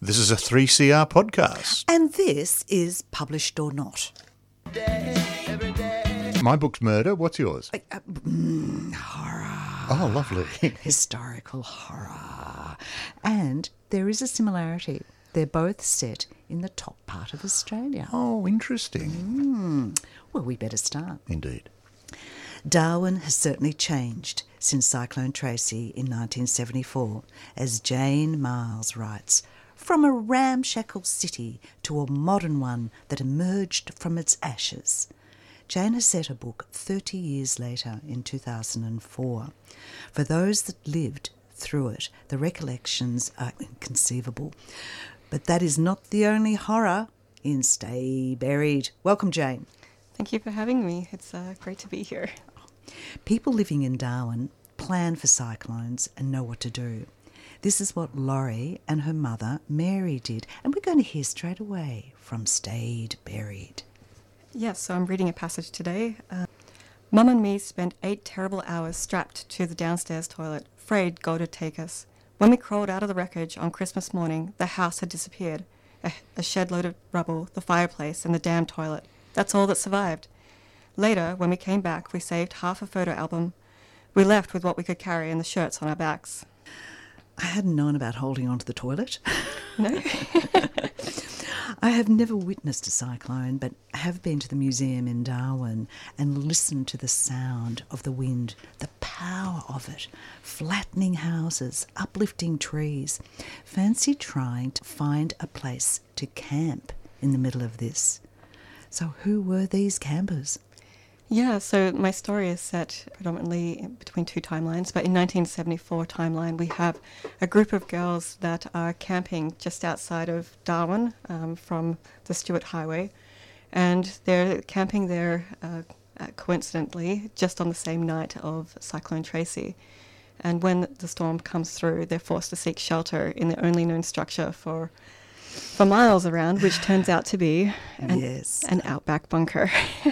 This is a 3CR podcast. And this is Published or Not. My book's murder. What's yours? Horror. Oh, lovely. Historical horror. And there is a similarity. They're both set in the top part of Australia. Oh, interesting. Well, we better start. Indeed. Darwin has certainly changed since Cyclone Tracy in 1974, as Jane Miles writes, from a ramshackle city to a modern one that emerged from its ashes. Jane has set her book 30 years later in 2004. For those that lived through it, the recollections are inconceivable. But that is not the only horror in Stay Buried. Welcome, Jane. Thank you for having me. It's great to be here. People living in Darwin plan for cyclones and know what to do. This is what Laurie and her mother, Mary, did. And we're going to hear straight away from Stayed Buried. Yes, so I'm reading a passage today. Mum and me spent 8 terrible hours strapped to the downstairs toilet, afraid God would take us. When we crawled out of the wreckage on Christmas morning, the house had disappeared. A shed load of rubble, the fireplace and the damn toilet. That's all that survived. Later, when we came back, we saved half a photo album. We left with what we could carry and the shirts on our backs. I hadn't known about holding on to the toilet. No? I have never witnessed a cyclone, but have been to the museum in Darwin and listened to the sound of the wind, the power of it, flattening houses, uplifting trees. Fancy trying to find a place to camp in the middle of this. So who were these campers? Yeah, so my story is set predominantly between 2 timelines, but in 1974 timeline we have a group of girls that are camping just outside of Darwin from the Stuart Highway, and they're camping there coincidentally just on the same night of Cyclone Tracy. And when the storm comes through, they're forced to seek shelter in the only known structure for miles around, which turns out to be an outback bunker.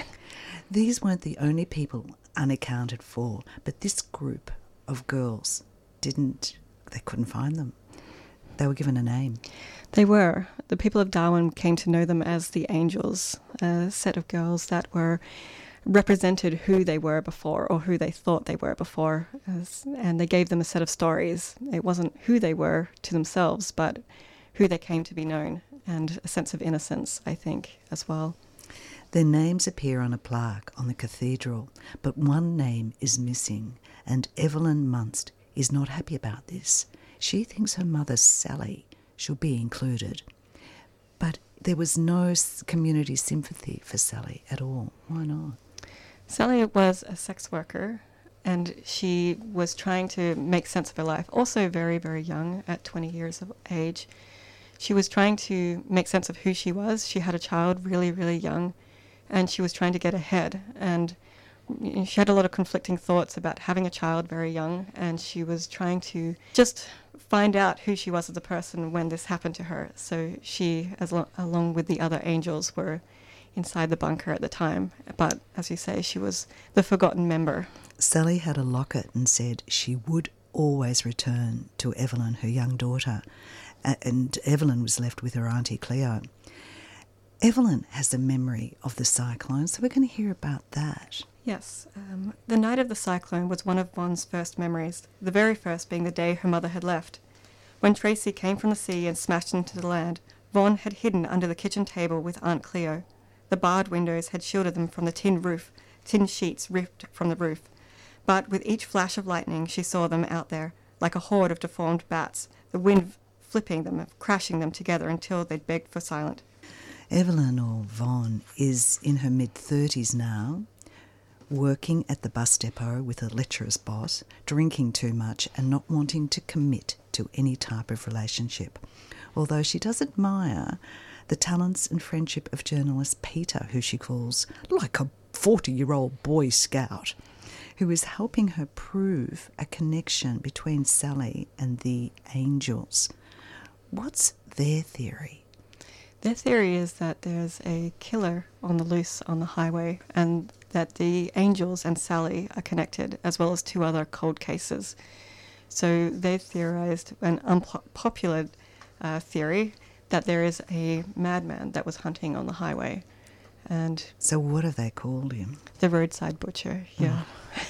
These weren't the only people unaccounted for, but this group of girls they couldn't find them. They were given a name. They were. The people of Darwin came to know them as the Angels, a set of girls that were represented who they were before or who they thought they were before, and they gave them a set of stories. It wasn't who they were to themselves, but who they came to be known, and a sense of innocence, I think, as well. Their names appear on a plaque on the cathedral, but one name is missing, and Evelyn Munst is not happy about this. She thinks her mother, Sally, should be included. But there was no community sympathy for Sally at all. Why not? Sally was a sex worker, and she was trying to make sense of her life, also very, very young, at 20 years of age. She was trying to make sense of who she was. She had a child really, really young, and she was trying to get ahead. And she had a lot of conflicting thoughts about having a child very young, and she was trying to just find out who she was as a person when this happened to her. So she, along with the other angels, were inside the bunker at the time. But, as you say, she was the forgotten member. Sally had a locket and said she would always return to Evelyn, her young daughter, and Evelyn was left with her auntie Cleo. Evelyn has a memory of the cyclone, so we're going to hear about that. Yes. The night of the cyclone was one of Von's first memories, the very first being the day her mother had left. When Tracy came from the sea and smashed into the land, Von had hidden under the kitchen table with Aunt Cleo. The barred windows had shielded them from the tin sheets ripped from the roof. But with each flash of lightning she saw them out there, like a horde of deformed bats, the wind flipping them, crashing them together until they'd begged for silence. Evelyn, or Von, is in her mid-30s now, working at the bus depot with a lecherous boss, drinking too much and not wanting to commit to any type of relationship. Although she does admire the talents and friendship of journalist Peter, who she calls like a 40-year-old Boy Scout, who is helping her prove a connection between Sally and the Angels. What's their theory? Their theory is that there's a killer on the loose on the highway, and that the Angels and Sally are connected, as well as 2 other cold cases. So they theorized an unpopular theory that there is a madman that was hunting on the highway. And So what have they called him? the roadside butcher, yeah.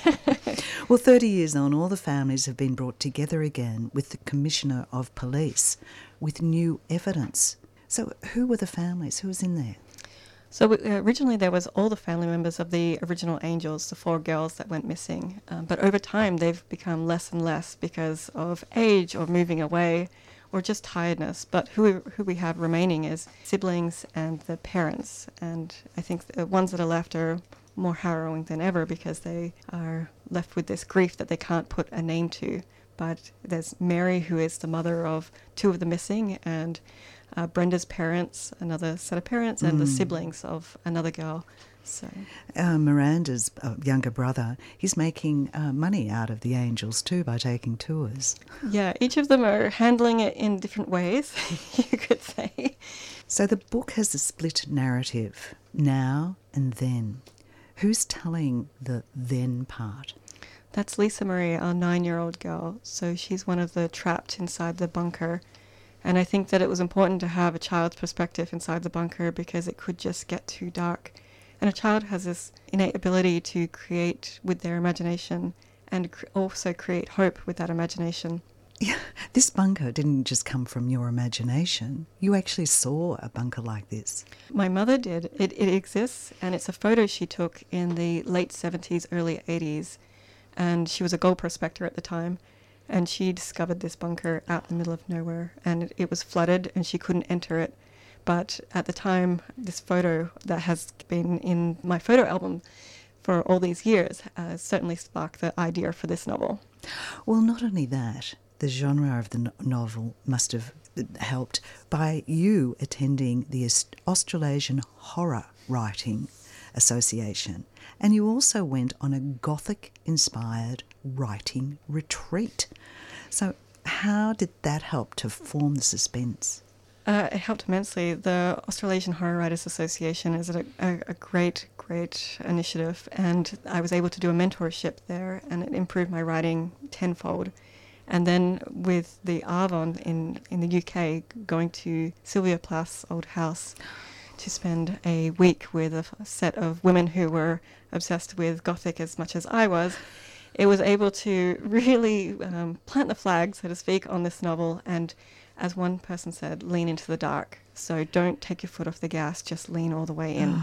Well, 30 years on, all the families have been brought together again with the Commissioner of Police with new evidence. So who were the families? Who was in there? So originally there was all the family members of the original Angels, the 4 girls that went missing. But over time they've become less and less because of age or moving away or just tiredness. But who we have remaining is siblings and the parents. And I think the ones that are left are more harrowing than ever because they are left with this grief that they can't put a name to. But there's Mary, who is the mother of 2 of the missing, and Brenda's parents, another set of parents, and the siblings of another girl. So Miranda's younger brother, he's making money out of the Angels too by taking tours. yeah, each of them are handling it in different ways, you could say. So the book has a split narrative, now and then. Who's telling the then part? That's Lisa Marie, our 9-year-old girl. So she's one of the trapped inside the bunker. And I think that it was important to have a child's perspective inside the bunker because it could just get too dark. And a child has this innate ability to create with their imagination and also create hope with that imagination. Yeah, this bunker didn't just come from your imagination. You actually saw a bunker like this. My mother did. It exists, and it's a photo she took in the late 70s, early 80s. And she was a gold prospector at the time. And she discovered this bunker out in the middle of nowhere, and it was flooded and she couldn't enter it. But at the time, this photo that has been in my photo album for all these years certainly sparked the idea for this novel. Well, not only that, the genre of the novel must have helped by you attending the Australasian Horror Writing Association. And you also went on a Gothic-inspired writing retreat. So how did that help to form the suspense? It helped immensely. The Australasian Horror Writers Association is a great initiative, and I was able to do a mentorship there, and it improved my writing tenfold. And then with the Avon in the UK, going to Sylvia Plath's old house to spend a week with a set of women who were obsessed with Gothic as much as I was, it was able to really plant the flag, so to speak, on this novel and, as one person said, lean into the dark. So don't take your foot off the gas, just lean all the way in.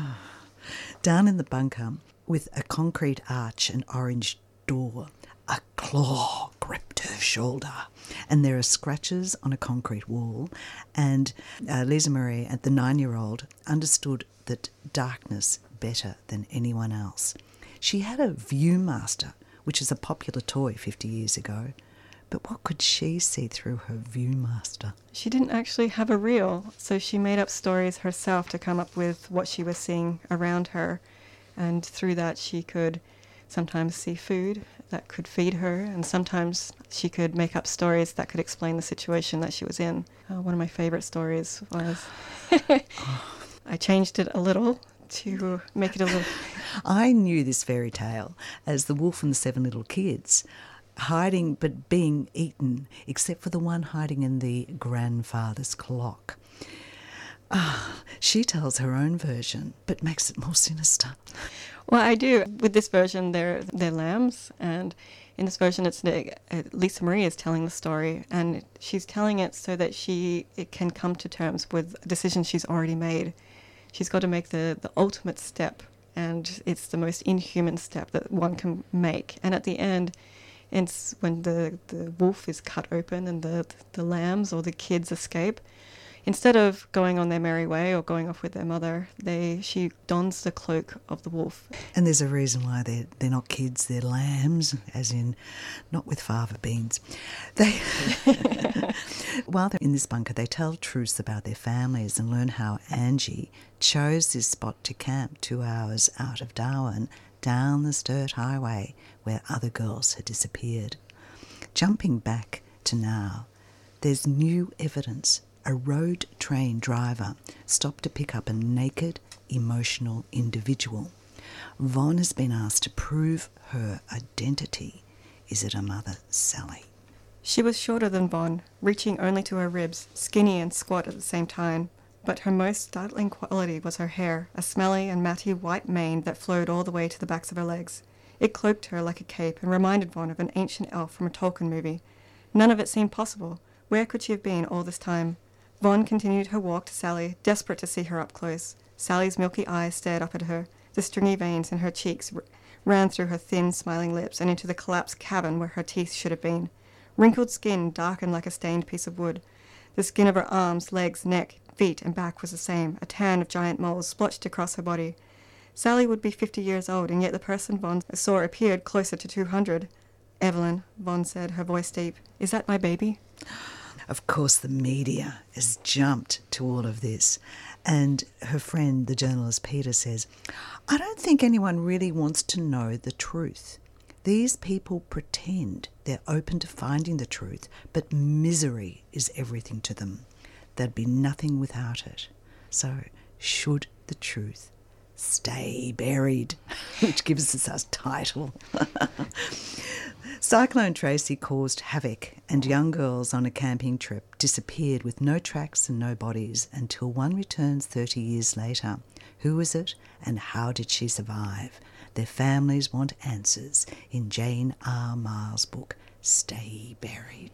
Down in the bunker, with a concrete arch and orange door, a claw gripped her shoulder, and there are scratches on a concrete wall, and Lisa Marie, the 9-year-old, understood that darkness better than anyone else. She had a Viewmaster, which is a popular toy 50 years ago, but what could she see through her Viewmaster? She didn't actually have a reel, so she made up stories herself to come up with what she was seeing around her, and through that she could sometimes see food that could feed her, and sometimes she could make up stories that could explain the situation that she was in. One of my favourite stories was I changed it a little to make it a little... I knew this fairy tale as The Wolf and the 7 Little Kids, hiding but being eaten, except for the one hiding in the grandfather's clock. She tells her own version, but makes it more sinister. Well, I do. With this version, they're lambs, and in this version, it's Lisa Marie is telling the story, and she's telling it so that it can come to terms with a decision she's already made. She's got to make the ultimate step, and it's the most inhuman step that one can make. And at the end, it's when the wolf is cut open and the lambs or the kids escape. Instead of going on their merry way or going off with their mother, she dons the cloak of the wolf. And there's a reason why they're not kids, they're lambs, as in not with fava beans. While they're in this bunker, they tell truths about their families and learn how Angie chose this spot to camp 2 hours out of Darwin, down the Sturt Highway, where other girls had disappeared. Jumping back to now, there's new evidence. A road train driver stopped to pick up a naked, emotional individual. Von has been asked to prove her identity. Is it her mother, Sally? She was shorter than Von, reaching only to her ribs, skinny and squat at the same time. But her most startling quality was her hair, a smelly and matty white mane that flowed all the way to the backs of her legs. It cloaked her like a cape and reminded Von of an ancient elf from a Tolkien movie. None of it seemed possible. Where could she have been all this time? Von continued her walk to Sally, desperate to see her up close. Sally's milky eyes stared up at her. The stringy veins in her cheeks ran through her thin, smiling lips and into the collapsed cavern where her teeth should have been. Wrinkled skin darkened like a stained piece of wood. The skin of her arms, legs, neck, feet and back was the same, a tan of giant moles splotched across her body. Sally would be 50 years old, and yet the person Von saw appeared closer to 200. "Evelyn," Von said, her voice deep, "is that my baby?" Of course, the media has jumped to all of this. And her friend, the journalist Peter, says, "I don't think anyone really wants to know the truth. These people pretend they're open to finding the truth, but misery is everything to them. There'd be nothing without it. So should the truth stay buried?" Which gives us our title. Cyclone Tracy caused havoc, and young girls on a camping trip disappeared with no tracks and no bodies until one returns 30 years later. Who was it, and how did she survive? Their families want answers in Jane R. Miles' book, Stay Buried.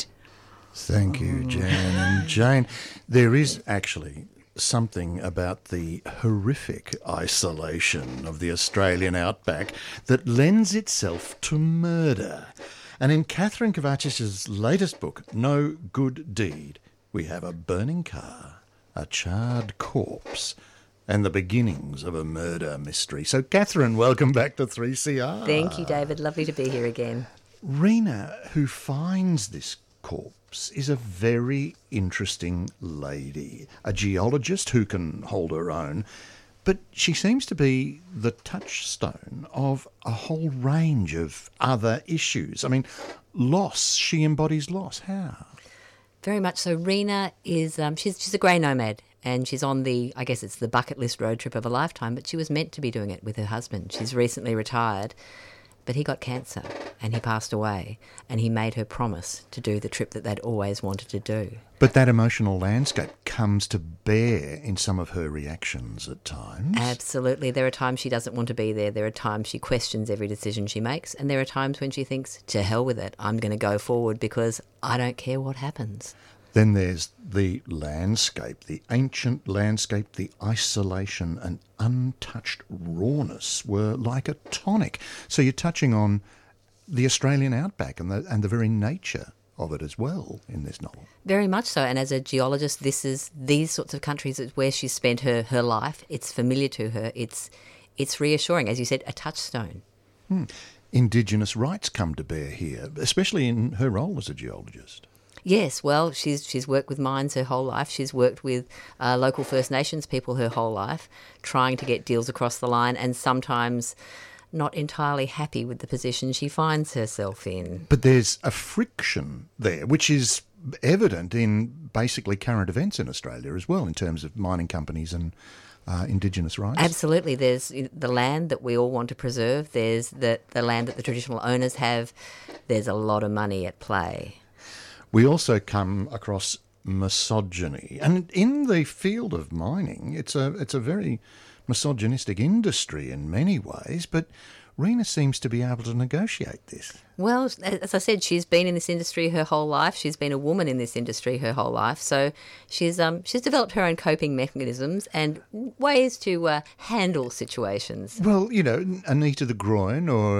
Thank you, Jan. And Jane, there is actually something about the horrific isolation of the Australian outback that lends itself to murder. And in Catherine Kovacic's latest book, No Good Deed, we have a burning car, a charred corpse, and the beginnings of a murder mystery. So, Catherine, welcome back to 3CR. Thank you, David. Lovely to be here again. Rena, who finds this corpse, is a very interesting lady, a geologist who can hold her own, but she seems to be the touchstone of a whole range of other issues. I mean, loss, she embodies loss. How? Very much so. Rena is, she's a grey nomad, and she's on I guess it's the bucket list road trip of a lifetime, but she was meant to be doing it with her husband. She's recently retired, but he got cancer and he passed away, and he made her promise to do the trip that they'd always wanted to do. But that emotional landscape comes to bear in some of her reactions at times. Absolutely. There are times she doesn't want to be there. There are times she questions every decision she makes, and there are times when she thinks, to hell with it, I'm going to go forward because I don't care what happens. Then there's the landscape, the ancient landscape, the isolation and untouched rawness were like a tonic. So you're touching on the Australian outback and the very nature of it as well in this novel. Very much so. And as a geologist, these sorts of countries is where she's spent her life. It's familiar to her. It's reassuring, as you said, a touchstone. Indigenous rights come to bear here, especially in her role as a geologist. Yes, well, she's worked with mines her whole life. She's worked with local First Nations people her whole life, trying to get deals across the line, and sometimes not entirely happy with the position she finds herself in. But there's a friction there, which is evident in basically current events in Australia as well, in terms of mining companies and Indigenous rights. Absolutely. There's the land that we all want to preserve. There's the land that the traditional owners have. There's a lot of money at play. We also come across misogyny. And in the field of mining, it's a very misogynistic industry in many ways, but Rena seems to be able to negotiate this. Well, as I said, she's been in this industry her whole life. She's been a woman in this industry her whole life. So she's developed her own coping mechanisms and ways to handle situations. Well, a knee to the groin, or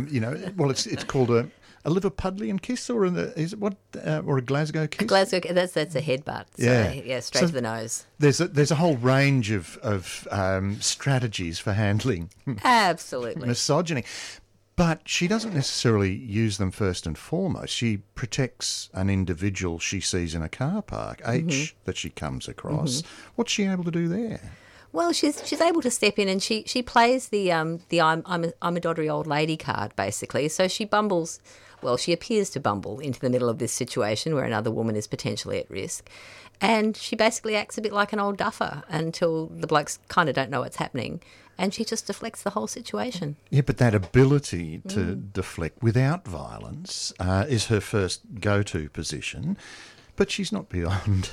it's called a Liverpudlian kiss, or or a Glasgow kiss. Glasgow, that's a headbutt. So, yeah, straight to the nose. There's a whole range of strategies for handling absolutely misogyny, but she doesn't necessarily use them first and foremost. She protects an individual she sees in a car park, H, that she comes across. What's she able to do there? Well, she's able to step in, and she plays the I'm a doddery old lady card, basically. So she bumbles. Well, she appears to bumble into the middle of this situation where another woman is potentially at risk. And she basically acts a bit like an old duffer until the blokes kind of don't know what's happening. and she just deflects the whole situation. Yeah, but that ability to deflect without violence is her first go-to position. But she's not beyond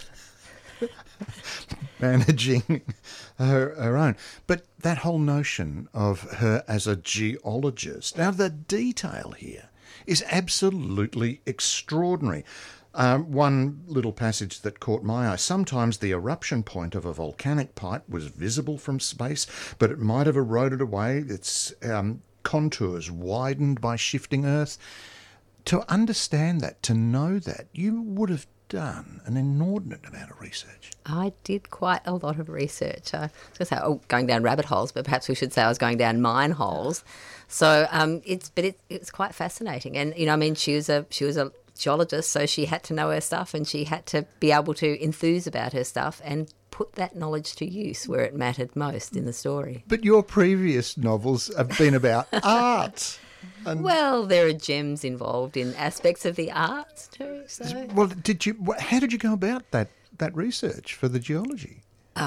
managing her own. But that whole notion of her as a geologist, now the detail here is absolutely extraordinary. One little passage that caught my eye. Sometimes the eruption point of a volcanic pipe was visible from space, but it might have eroded away, its contours widened by shifting Earth. To understand that, to know that, you would have done an inordinate amount of research. I did quite a lot of research. I was going to say, going down rabbit holes, but perhaps we should say I was going down mine holes. So it's quite fascinating. And, you know, I mean, she was a geologist, so she had to know her stuff and she had to be able to enthuse about her stuff and put that knowledge to use where it mattered most in the story. But your previous novels have been about art. Well, there are gems involved in aspects of the arts too. So. Well, how did you go about that research for the geology?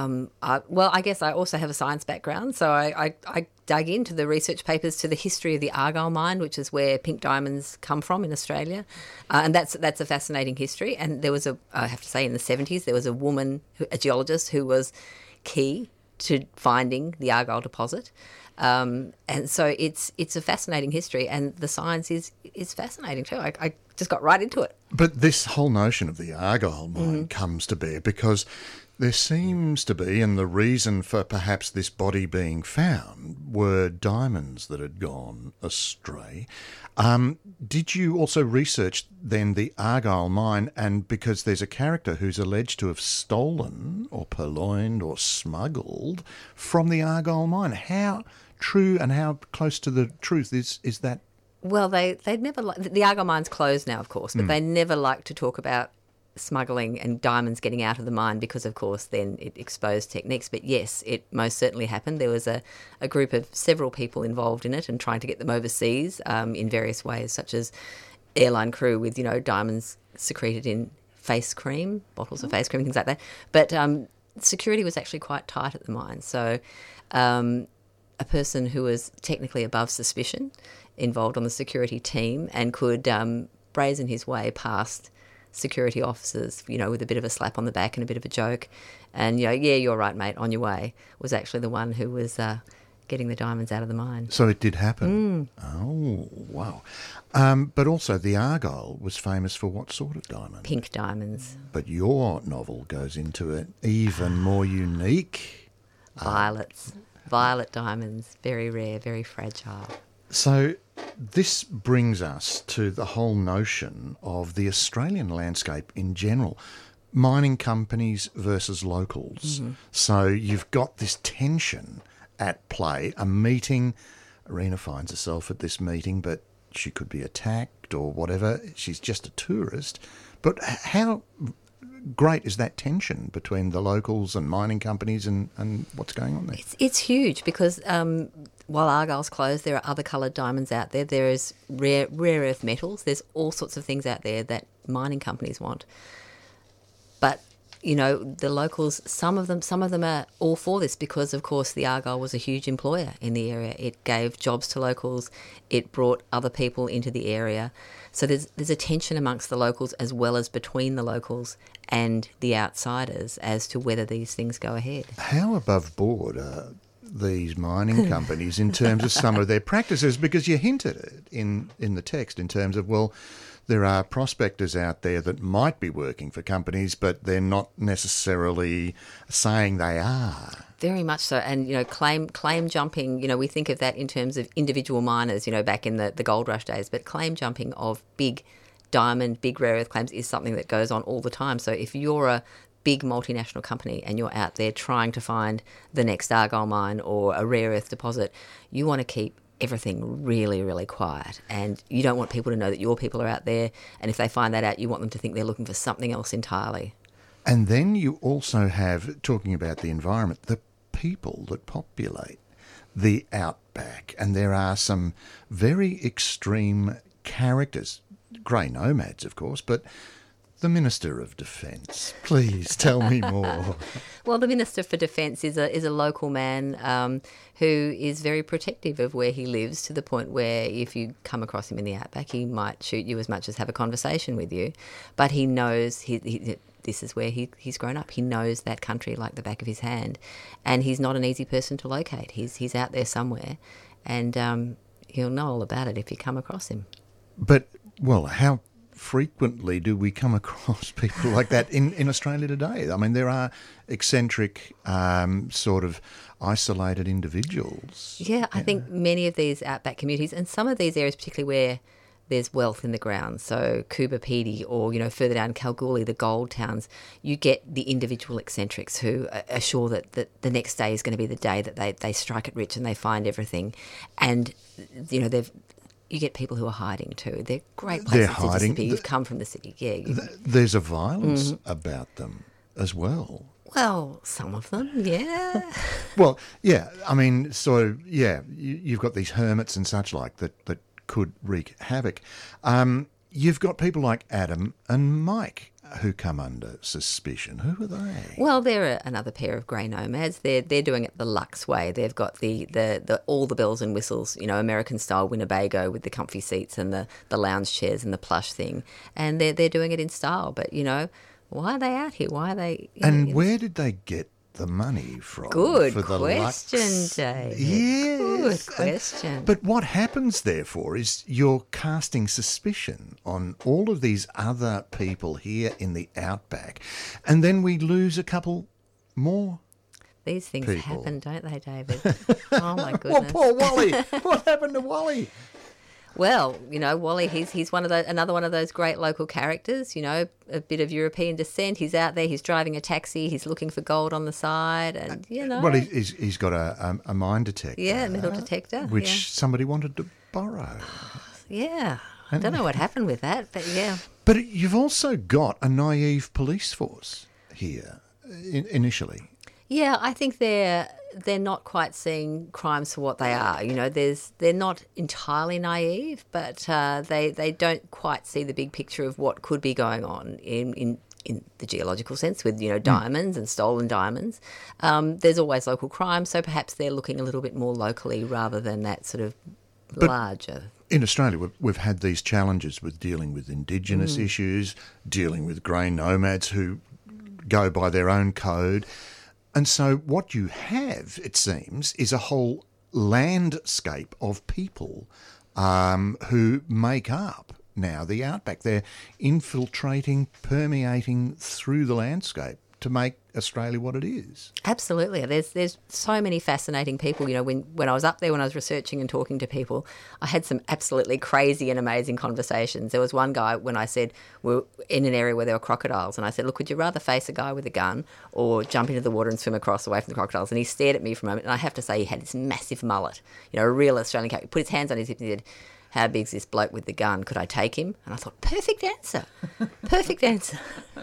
I guess I also have a science background, so I dug into the research papers to the history of the Argyle mine, which is where pink diamonds come from in Australia, and that's a fascinating history. And there was I have to say, in the 70s, there was a woman, a geologist, who was key to finding the Argyle deposit. And so it's a fascinating history, and the science is fascinating too. I just got right into it. But this whole notion of the Argyle mine comes to bear because there seems to be, and the reason for perhaps this body being found were diamonds that had gone astray. Did you also research then the Argyle mine, and because there's a character who's alleged to have stolen or purloined or smuggled from the Argyle mine? How true and how close to the truth is that? Well, they'd never the Argyle mine's closed now, of course, but they never like to talk about smuggling and diamonds getting out of the mine because, of course, then it exposed techniques. But yes, it most certainly happened. There was a group of several people involved in it and trying to get them overseas in various ways, such as airline crew with, you know, diamonds secreted in face cream, bottles of face cream, things like that. But security was actually quite tight at the mine. So a person who was technically above suspicion involved on the security team and could brazen his way past security officers, you know, with a bit of a slap on the back and a bit of a joke. And, you know, yeah, you're right, mate, on your way, was actually the one who was getting the diamonds out of the mine. So it did happen. Oh, wow. But also the Argyle was famous for what sort of diamond? Pink diamonds. But your novel goes into an even more unique... Violets. Violet diamonds, very rare, very fragile. So this brings us to the whole notion of the Australian landscape in general. Mining companies versus locals. So you've got this tension at play. A meeting, Arena finds herself at this meeting, but she could be attacked or whatever. She's just a tourist. But how great is that tension between the locals and mining companies and what's going on there? It's huge because while Argyle's closed, there are other coloured diamonds out there. There is rare earth metals. There's all sorts of things out there that mining companies want. But, you know, the locals, some of them are all for this because, of course, the Argyle was a huge employer in the area. It gave jobs to locals. It brought other people into the area. So there's a tension amongst the locals as well as between the locals and the outsiders as to whether these things go ahead. How above board are these mining companies in terms of some of their practices? Because you hinted it in the text in terms of, well, there are prospectors out there that might be working for companies, but they're not necessarily saying they are. Very much so. And, you know, claim jumping, you know, we think of that in terms of individual miners, you know, back in the gold rush days, but claim jumping of big diamond, big rare earth claims is something that goes on all the time. So if you're a big multinational company and you're out there trying to find the next Argyle mine or a rare earth deposit, you want to keep everything really, really quiet, and you don't want people to know that your people are out there, and if they find that out, you want them to think they're looking for something else entirely. And then you also have, talking about the environment, the people that populate the outback, and there are some very extreme characters, grey nomads of course, but the Minister of Defence. Please tell me more. Well, the Minister for Defence is a local man who is very protective of where he lives, to the point where if you come across him in the outback, he might shoot you as much as have a conversation with you. But he knows this is where he's grown up. He knows that country like the back of his hand, and he's not an easy person to locate. He's out there somewhere, and he'll know all about it if you come across him. But, well, how frequently do we come across people like that in Australia today? I mean, there are eccentric, sort of isolated individuals. Yeah, I think many of these outback communities, and some of these areas particularly where there's wealth in the ground, so Coober Pedy or, further down Kalgoorlie, the gold towns, you get the individual eccentrics who are sure that the next day is going to be the day that they strike it rich and they find everything. And, you get people who are hiding too. They're great places to disappear. You've come from the city. Yeah. There's a violence about them as well. Well, some of them, yeah. Well, yeah, I mean, so, yeah, you've got these hermits and such like that could wreak havoc. You've got people like Adam and Mike who come under suspicion. Who are they? Well, they're another pair of grey nomads. They're doing it the luxe way. They've got the all the bells and whistles, American style Winnebago with the comfy seats and the lounge chairs and the plush thing, and they're doing it in style. But why are they out here? Why are they? Where did they get the money from? Good for the question, Lux? David. Yes. Good question. But what happens, therefore, is you're casting suspicion on all of these other people here in the outback, and then we lose a couple more. These things people. happen, don't they, David? Oh, my goodness. Well, poor Wally. What happened to Wally? Well, Wally, he's another one of those great local characters, a bit of European descent. He's out there, he's driving a taxi, he's looking for gold on the side, and, Well, he's got a mine detector. Yeah, a metal detector. Which somebody wanted to borrow. Yeah. I don't know what happened with that, but yeah. But you've also got a naive police force here, initially. Yeah, I think they're not quite seeing crimes for what they are. They're not entirely naive, but they don't quite see the big picture of what could be going on in the geological sense with, diamonds and stolen diamonds. There's always local crime, so perhaps they're looking a little bit more locally rather than that sort of larger. In Australia, we've had these challenges with dealing with Indigenous issues, dealing with grey nomads who go by their own code. And so what you have, it seems, is a whole landscape of people who make up now the outback. They're infiltrating, permeating through the landscape to make Australia what it is. Absolutely. There's so many fascinating people. When I was up there, when I was researching and talking to people, I had some absolutely crazy and amazing conversations. There was one guy when I said we're in an area where there were crocodiles, and I said, look, would you rather face a guy with a gun or jump into the water and swim across away from the crocodiles? And he stared at me for a moment, and I have to say he had this massive mullet, a real Australian character. He put his hands on his hip and he said, how big's this bloke with the gun? Could I take him? And I thought, perfect answer. Perfect answer.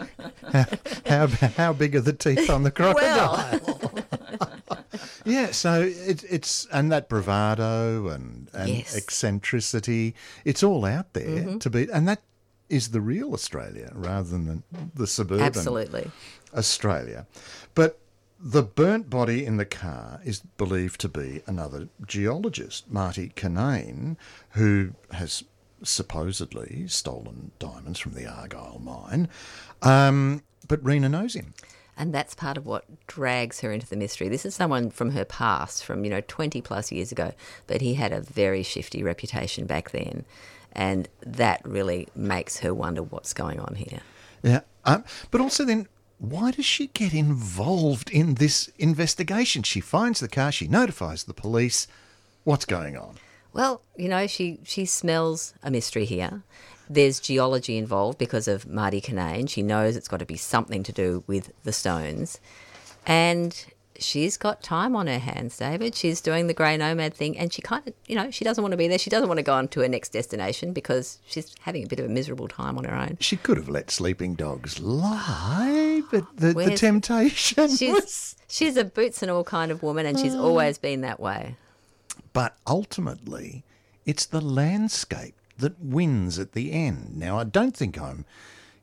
How big are the teeth on the crocodile? Well. Yeah, so it's and that bravado and yes. eccentricity, it's all out there to be, and that is the real Australia rather than the suburban Absolutely. Australia. But the burnt body in the car is believed to be another geologist, Marty Kinane, who has supposedly stolen diamonds from the Argyle mine. But Rena knows him. And that's part of what drags her into the mystery. This is someone from her past, from 20 plus years ago, but he had a very shifty reputation back then, and that really makes her wonder what's going on here. Yeah, but also then, why does she get involved in this investigation? She finds the car, she notifies the police. What's going on? Well, she smells a mystery here. There's geology involved because of Marty Kinane. She knows it's got to be something to do with the stones. And she's got time on her hands, David. She's doing the grey nomad thing, and she kind of, she doesn't want to be there. She doesn't want to go on to her next destination because she's having a bit of a miserable time on her own. She could have let sleeping dogs lie, but the temptation was... She's a boots and all kind of woman, and she's always been that way. But ultimately, it's the landscape that wins at the end. Now, I don't think I'm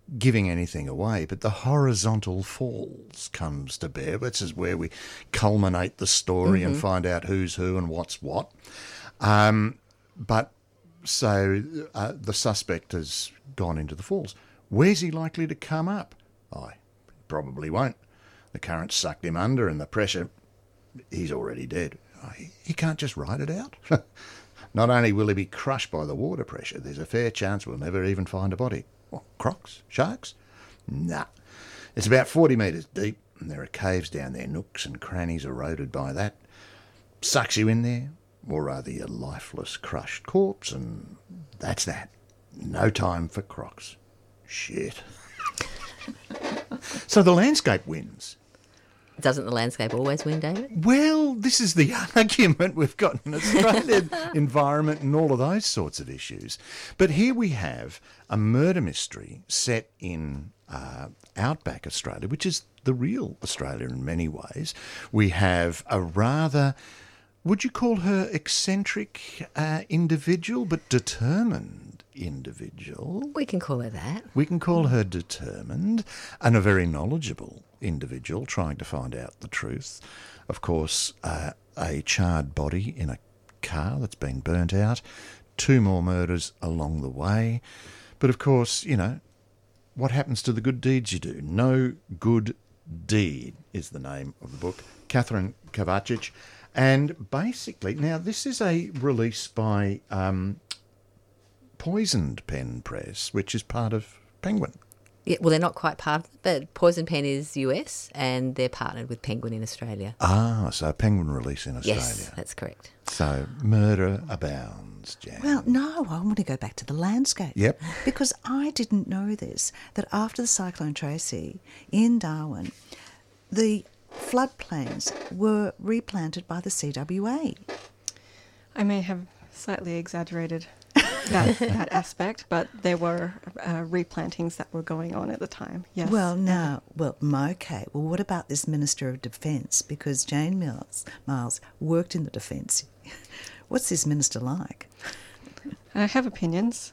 giving anything away, but the horizontal falls comes to bear. This is where we culminate the story and find out who's who and what's what. But so the suspect has gone into the falls. Where's he likely to come up? Oh, probably won't. The current sucked him under and the pressure, he's already dead. Oh, he can't just ride it out. Not only will he be crushed by the water pressure, there's a fair chance we'll never even find a body. What, crocs? Sharks? Nah. It's about 40 metres deep, and there are caves down there, nooks and crannies eroded by that. Sucks you in there, or rather your lifeless, crushed corpse, and that's that. No time for crocs. Shit. So the landscape wins. Doesn't the landscape always win, David? Well, this is the argument we've got in Australian environment and all of those sorts of issues. But here we have a murder mystery set in outback Australia, which is the real Australia in many ways. We have a rather, would you call her eccentric individual, but determined individual? We can call her that. We can call her determined and a very knowledgeable individual trying to find out the truth. Of course, a charred body in a car that's been burnt out, 2 more murders along the way. But of course, you know, what happens to the good deeds you do? No Good Deed is the name of the book. Kathryn Kovacic. And basically, now this is a release by Poisoned Pen Press, which is part of Penguin. Yeah, well, they're not quite part of it, but Poison Pen is US and they're partnered with Penguin in Australia. Ah, so Penguin release in Australia. Yes, that's correct. So murder abounds, Jan. Well, no, I want to go back to the landscape. Yep. Because I didn't know this, that after the Cyclone Tracy in Darwin, the floodplains were replanted by the CWA. I may have slightly exaggerated that aspect, but there were replantings that were going on at the time. Yes. Well, okay. Well, what about this Minister of Defence? Because Jane Miles worked in the Defence. What's this minister like? I have opinions.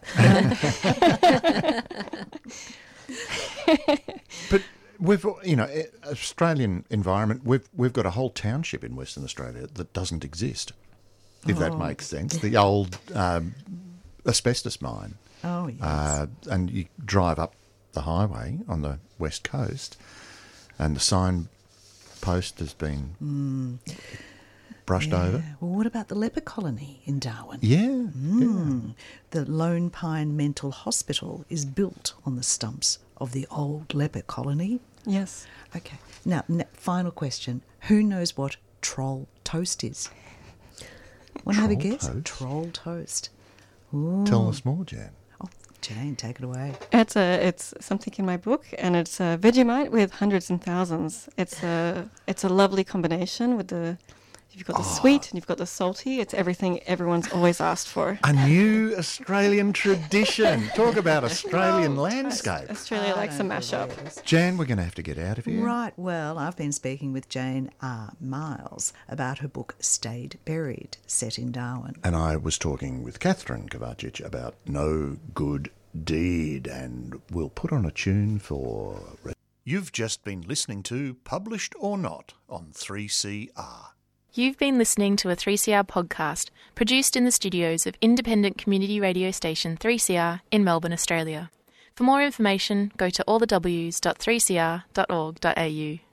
But we've, you know, Australian environment, we've got a whole township in Western Australia that doesn't exist, if that makes sense. The old asbestos mine. Oh, yes. And you drive up the highway on the west coast and the sign post has been brushed over. Well, what about the leper colony in Darwin? Yeah. The Lone Pine Mental Hospital is built on the stumps of the old leper colony. Yes. Okay. Now, final question. Who knows what troll toast is? Want to have a guess? Toast? Troll toast. Tell us more, Jan. Oh, Jane, take it away. It's something in my book, and it's a Vegemite with hundreds and thousands. It's a lovely combination with you've got the sweet and you've got the salty. It's everything everyone's always asked for. A new Australian tradition. Talk about Australian landscape. Australia likes a mashup. Jan, we're going to have to get out of here. Right, well, I've been speaking with Jane R. Miles about her book Stayed Buried, set in Darwin. And I was talking with Kathryn Kovacic about No Good Deed, and we'll put on a tune for... You've just been listening to Published or Not on 3CR. You've been listening to a 3CR podcast produced in the studios of independent community radio station 3CR in Melbourne, Australia. For more information, go to allthews.3cr.org.au.